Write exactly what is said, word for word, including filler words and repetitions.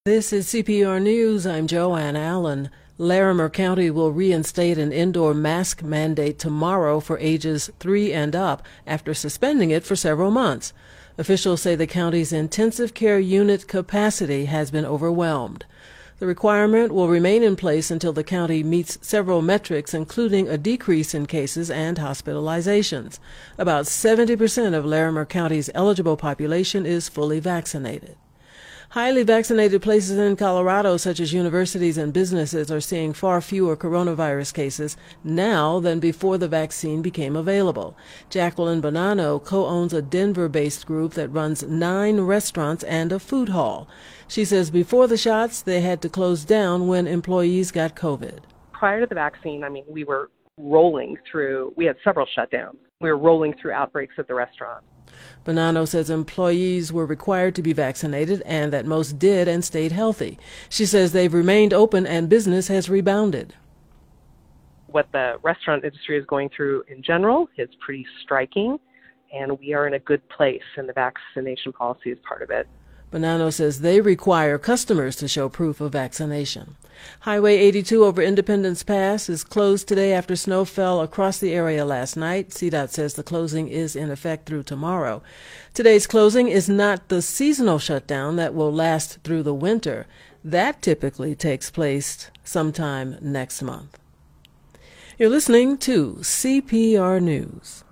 This is C P R News. I'm Joanne Allen. Larimer County will reinstate an indoor mask mandate tomorrow for ages three and up after suspending it for several months. Officials say the county's intensive care unit capacity has been overwhelmed. The requirement will remain in place until the county meets several metrics, including a decrease in cases and hospitalizations. About seventy percent of Larimer County's eligible population is fully vaccinated. Highly vaccinated places in Colorado, such as universities and businesses, are seeing far fewer coronavirus cases now than before the vaccine became available. Jacqueline Bonanno co-owns a Denver-based group that runs nine restaurants and a food hall. She says before the shots, they had to close down when employees got COVID. Prior to the vaccine, I mean, we were rolling through, we had several shutdowns. We were rolling through outbreaks at the restaurant. Bonanno says employees were required to be vaccinated and that most did and stayed healthy. She says they've remained open and business has rebounded. What the restaurant industry is going through in general is pretty striking, and we are in a good place, and the vaccination policy is part of it. Bonanno says they require customers to show proof of vaccination. Highway eighty-two over Independence Pass is closed today after snow fell across the area last night. C DOT says the closing is in effect through tomorrow. Today's closing is not the seasonal shutdown that will last through the winter. That typically takes place sometime next month. You're listening to C P R News.